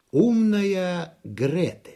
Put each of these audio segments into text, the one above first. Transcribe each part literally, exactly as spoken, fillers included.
Умная Гретель.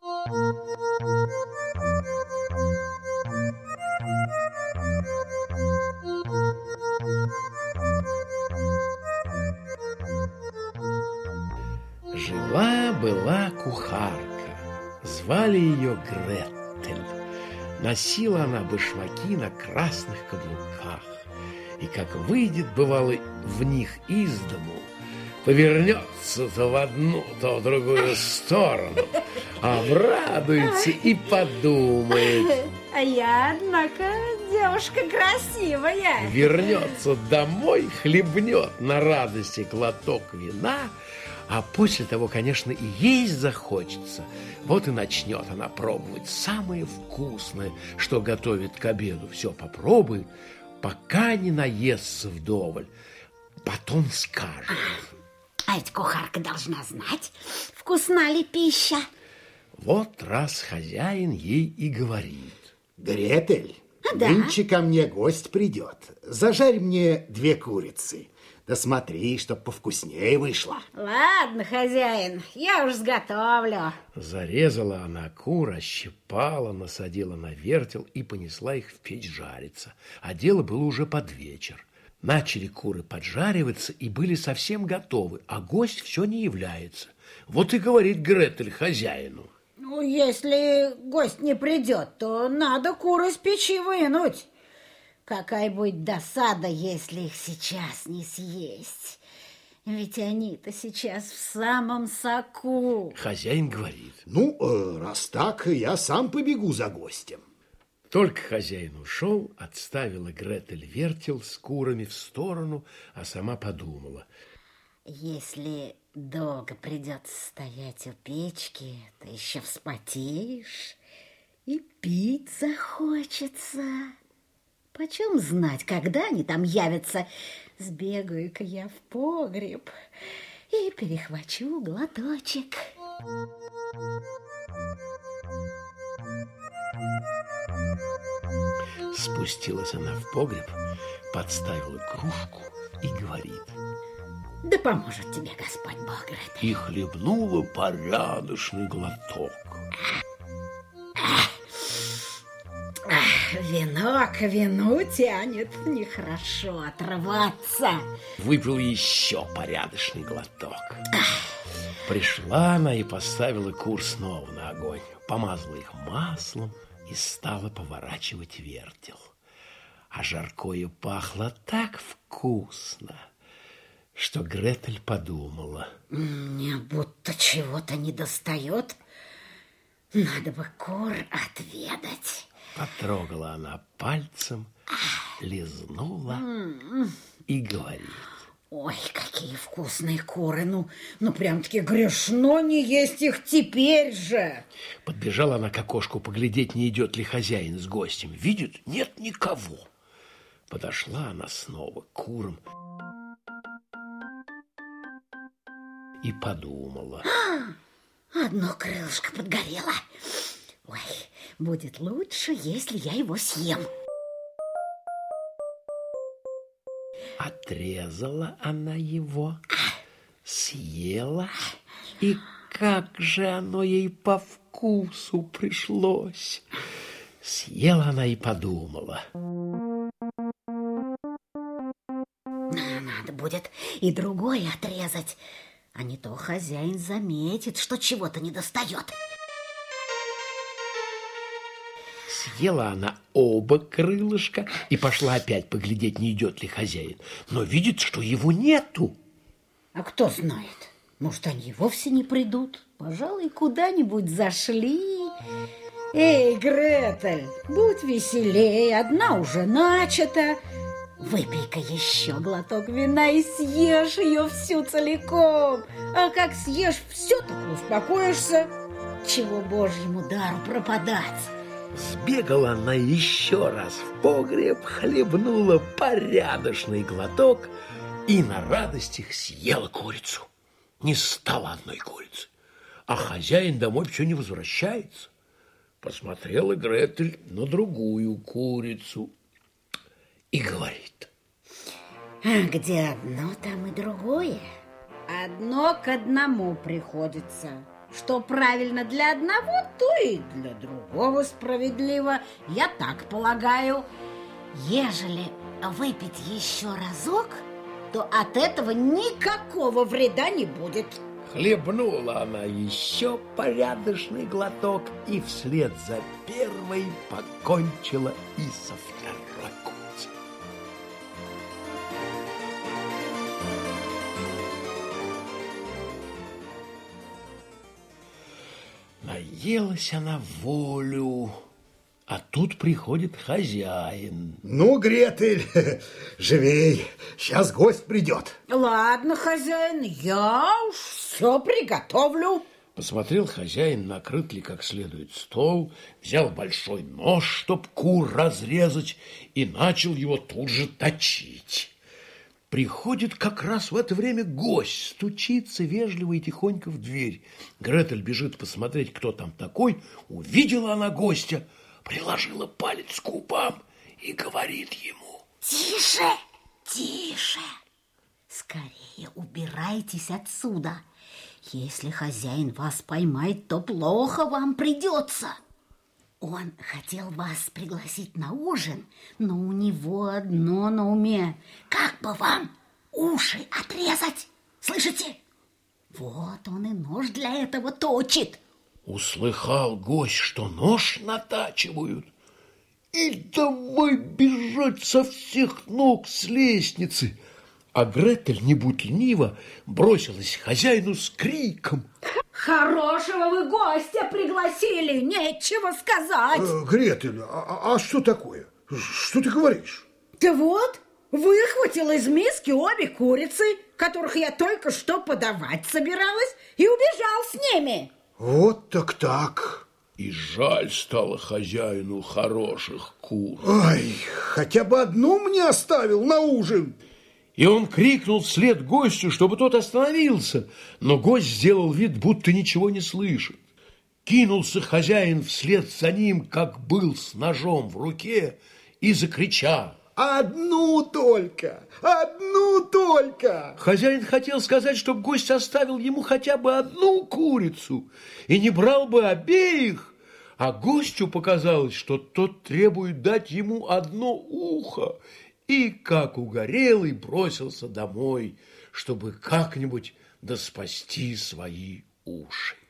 Жила-была кухарка, звали ее Гретель. Носила она башмаки на красных каблуках, и как выйдет, бывало, в них из дому, повернется то в одну, то в другую сторону, обрадуется и подумает: а я, однако, девушка красивая. Вернется домой, хлебнет на радости глоток вина, а после того, конечно, и есть захочется. Вот и начнет она пробовать самое вкусное, что готовит к обеду. Все попробует, пока не наестся вдоволь. Потом скажет: А ведь кухарка должна знать, вкусна ли пища. Вот раз хозяин ей и говорит: Гретель, да? Нынче ко мне гость придет. Зажарь мне две курицы. Да смотри, чтоб повкуснее вышло. Ладно, хозяин, я уж сготовлю. Зарезала она кур, ощипала, насадила на вертел и понесла их в печь жариться. А дело было уже под вечер. Начали куры поджариваться и были совсем готовы, а гость все не является. Вот и говорит Гретель хозяину: Ну, если гость не придет, то надо кур из печи вынуть. Какая будет досада, если их сейчас не съесть. Ведь они-то сейчас в самом соку. Хозяин говорит: Ну, э, раз так, я сам побегу за гостем. Только хозяин ушел, отставила Гретель вертел с курами в сторону, а сама подумала: Если долго придется стоять у печки, ты еще вспотеешь и пить захочется. Почем знать, когда они там явятся? Сбегаю-ка я в погреб и перехвачу глоточек. Спустилась она в погреб, подставила кружку и говорит: Да поможет тебе Господь Бог, Гретель. И хлебнула порядочный глоток. Вино к вину тянет, нехорошо отрываться. Выпил еще порядочный глоток. Пришла она и поставила кур снова на огонь, помазала их маслом и стала поворачивать вертел. А жаркое пахло так вкусно, что Гретель подумала: Мне будто чего-то недостает. Надо бы кур отведать. Потрогала она пальцем, лизнула и говорит: Ой, какие вкусные куры. Ну, ну прям-таки грешно не есть их теперь же. Подбежала она к окошку поглядеть, не идет ли хозяин с гостем. Видит, нет никого. Подошла она снова к курам и подумала: Одно крылышко подгорело. Ой, будет лучше, если я его съем. Отрезала она его, съела, и как же оно ей по вкусу пришлось. Съела она и подумала: Надо будет и другое отрезать, а не то хозяин заметит, что чего-то недостает. Съела она оба крылышка и пошла опять поглядеть, не идет ли хозяин. Но видит, что его нету. А кто знает, может, они вовсе не придут. Пожалуй, куда-нибудь зашли. Эй, Гретель, будь веселей, одна уже начата. Выпей-ка еще глоток вина и съешь ее всю целиком. А как съешь все, так успокоишься. Чего Божьему дару пропадать? Сбегала она еще раз в погреб, хлебнула порядочный глоток и на радостях съела курицу. Не стало одной курицы, а хозяин домой все не возвращается. Посмотрела Гретель на другую курицу и говорит: А где одно, там и другое. Одно к одному приходится. Что правильно для одного, то и для другого справедливо. Я так полагаю. Ежели выпить еще разок, то от этого никакого вреда не будет. Хлебнула она еще порядочный глоток и вслед за первой покончила и со второй курицей. Наелась она волю, а тут приходит хозяин. Ну, Гретель, живей, сейчас гость придет. Ладно, хозяин, я уж все приготовлю. Посмотрел хозяин, накрыт ли как следует стол, взял большой нож, чтоб кур разрезать, и начал его тут же точить. Приходит как раз в это время гость, стучится вежливо и тихонько в дверь. Гретель бежит посмотреть, кто там такой. Увидела она гостя, приложила палец к губам и говорит ему: Тише, тише, скорее убирайтесь отсюда. Если хозяин вас поймает, то плохо вам придется. Он хотел вас пригласить на ужин, но у него одно на уме. Как бы вам уши отрезать? Слышите? Вот он и нож для этого точит. Услыхал гость, что нож натачивают, и давай бежать со всех ног с лестницы. А Гретель, не будь ленива, бросилась к хозяину с криком: Хорошего вы гостя пригласили, нечего сказать. Э, Гретель, а, а что такое? Что ты говоришь? Да вот, выхватил из миски обе курицы, которых я только что подавать собиралась, и убежал с ними. Вот так так. И жаль стало хозяину хороших кур. Ай, хотя бы одну мне оставил на ужин. И он крикнул вслед гостю, чтобы тот остановился, но гость сделал вид, будто ничего не слышит. Кинулся хозяин вслед за ним, как был, с ножом в руке, и закричал: Одну только, одну только. Хозяин хотел сказать, чтобы гость оставил ему хотя бы одну курицу и не брал бы обеих, а гостю показалось, что тот требует дать ему одно ухо, и, как угорелый, бросился домой, чтобы как-нибудь доспасти свои уши.